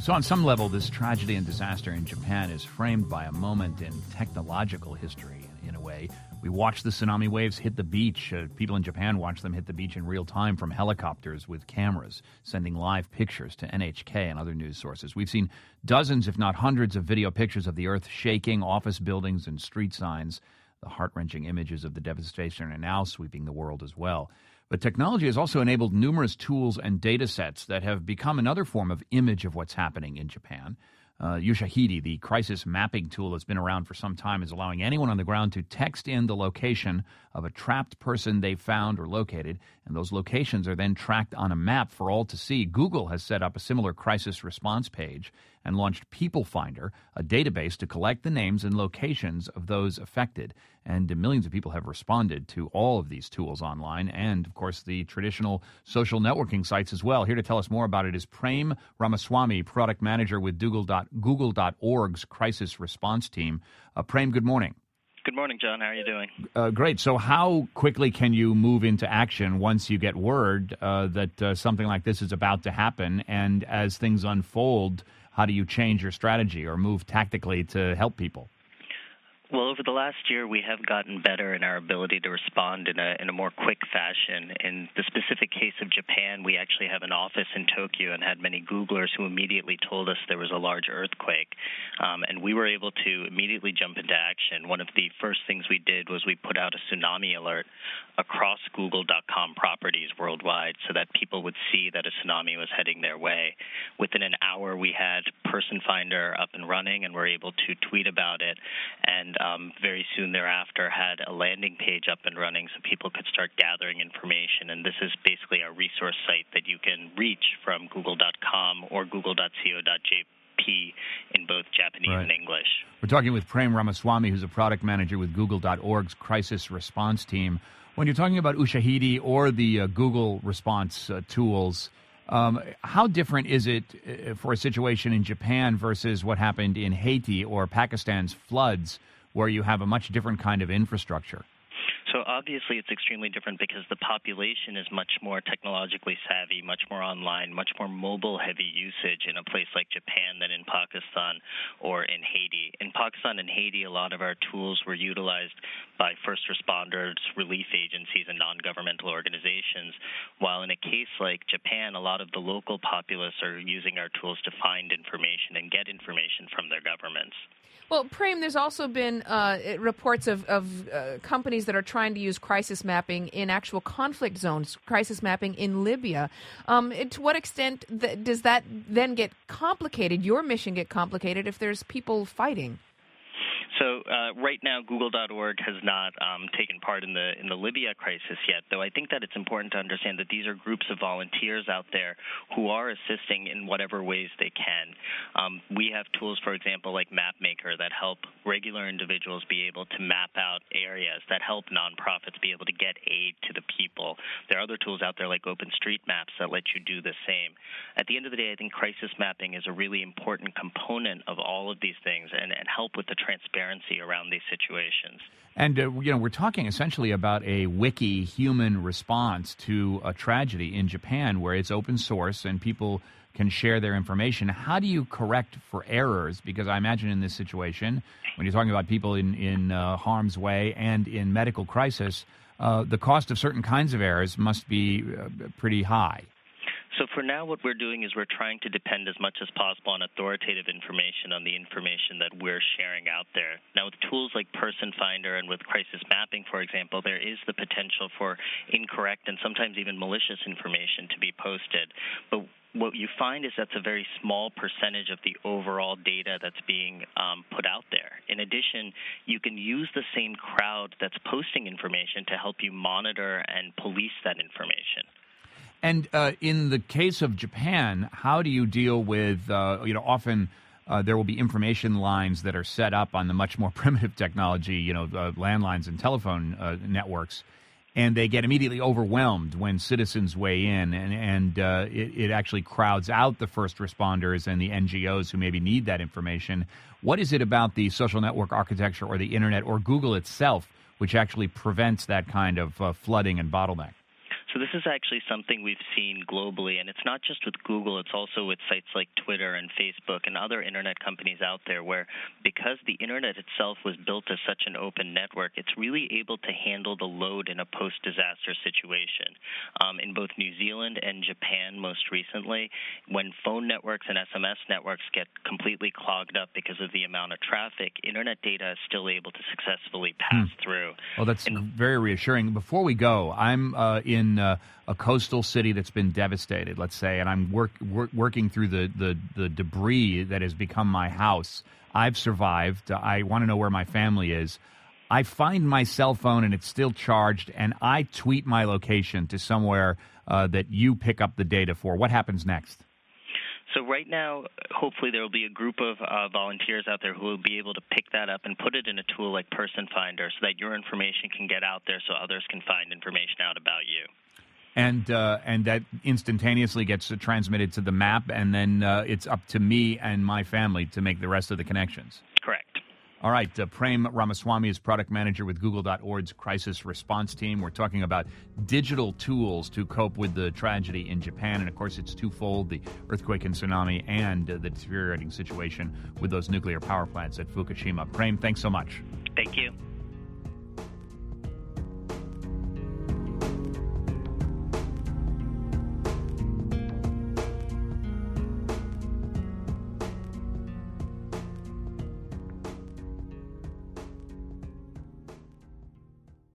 So on some level, this tragedy and disaster in Japan is framed by a moment in technological history, in a way. We watch the tsunami waves hit the beach. People in Japan watch them hit the beach in real time from helicopters with cameras, sending live pictures to NHK and other news sources. We've seen dozens, if not hundreds, of video pictures of the earth shaking, office buildings and street signs. The heart-wrenching images of the devastation are now sweeping the world as well. But technology has also enabled numerous tools and data sets that have become another form of image of what's happening in Japan. Ushahidi, the crisis mapping tool that's been around for some time, is allowing anyone on the ground to text in the location of a trapped person they found or located, and those locations are then tracked on a map for all to see. Google has set up a similar crisis response page and launched People Finder, a database to collect the names and locations of those affected. And millions of people have responded to all of these tools online and, of course, the traditional social networking sites as well. Here to tell us more about it is Prem Ramaswamy, product manager with Google.org's crisis response team. Prem, good morning. Good morning, John. How are you doing? Great. So how quickly can you move into action once you get word that something like this is about to happen? And as things unfold, how do you change your strategy or move tactically to help people? Well, over the last year, we have gotten better in our ability to respond in a more quick fashion. In the specific case of Japan, we actually have an office in Tokyo and had many Googlers who immediately told us there was a large earthquake. And we were able to immediately jump into action. One of the first things we did was we put out a tsunami alert across Google.com properties worldwide so that people would see that a tsunami was heading their way. Within an hour, we had Person Finder up and running and were able to tweet about it. And very soon thereafter had a landing page up and running so people could start gathering information. And this is basically a resource site that you can reach from google.com or google.co.jp in both Japanese and English. We're talking with Prem Ramaswamy, who's a product manager with Google.org's crisis response team. When you're talking about Ushahidi or the Google response tools, how different is it for a situation in Japan versus what happened in Haiti or Pakistan's floods, where you have a much different kind of infrastructure? So obviously it's extremely different because the population is much more technologically savvy, much more online, much more mobile-heavy usage in a place like Japan than in Pakistan or in Haiti. In Pakistan and Haiti, a lot of our tools were utilized by first responders, relief agencies, and non-governmental organizations, while in a case like Japan, a lot of the local populace are using our tools to find information and get information from their governments. Well, Prem, there's also been reports of companies that are trying to use crisis mapping in actual conflict zones, crisis mapping in Libya. To what extent does that then get complicated, your mission get complicated, if there's people fighting? So right now, Google.org has not taken part in the Libya crisis yet, though I think that it's important to understand that these are groups of volunteers out there who are assisting in whatever ways they can. We have tools, for example, like MapMaker that help regular individuals be able to map out areas, that help nonprofits be able to get aid to the people. There are other tools out there like OpenStreetMaps that let you do the same. At the end of the day, I think crisis mapping is a really important component of all of these things and help with the transparency around these situations. And, we're talking essentially about a wiki human response to a tragedy in Japan where it's open source and people can share their information. How do you correct for errors? Because I imagine in this situation, when you're talking about people in harm's way and in medical crisis, the cost of certain kinds of errors must be pretty high. So for now, what we're doing is we're trying to depend as much as possible on authoritative information, on the information that we're sharing out there. Now, with tools like Person Finder and with crisis mapping, for example, there is the potential for incorrect and sometimes even malicious information to be posted. But what you find is that's a very small percentage of the overall data that's being put out there. In addition, you can use the same crowd that's posting information to help you monitor and police that information. And in the case of Japan, how do you deal with, often there will be information lines that are set up on the much more primitive technology, landlines and telephone networks, and they get immediately overwhelmed when citizens weigh in, and it actually crowds out the first responders and the NGOs who maybe need that information. What is it about the social network architecture or the Internet or Google itself which actually prevents that kind of flooding and bottleneck? So this is actually something we've seen globally, and it's not just with Google, it's also with sites like Twitter and Facebook and other internet companies out there where because the internet itself was built as such an open network, it's really able to handle the load in a post-disaster situation. In both New Zealand and Japan most recently, when phone networks and SMS networks get completely clogged up because of the amount of traffic, internet data is still able to successfully pass through. Well, that's very reassuring. Before we go, I'm in a coastal city that's been devastated, let's say, and I'm working through the debris that has become my house. I've survived. I want to know where my family is. I find my cell phone and it's still charged, and I tweet my location to somewhere that you pick up the data for. What happens next? So right now, hopefully there will be a group of volunteers out there who will be able to pick that up and put it in a tool like Person Finder so that your information can get out there so others can find information out about you. And that instantaneously gets transmitted to the map, and then it's up to me and my family to make the rest of the connections. Correct. All right, Prem Ramaswamy is product manager with Google.org's crisis response team. We're talking about digital tools to cope with the tragedy in Japan. And, of course, it's twofold, the earthquake and tsunami and the deteriorating situation with those nuclear power plants at Fukushima. Prem, thanks so much. Thank you.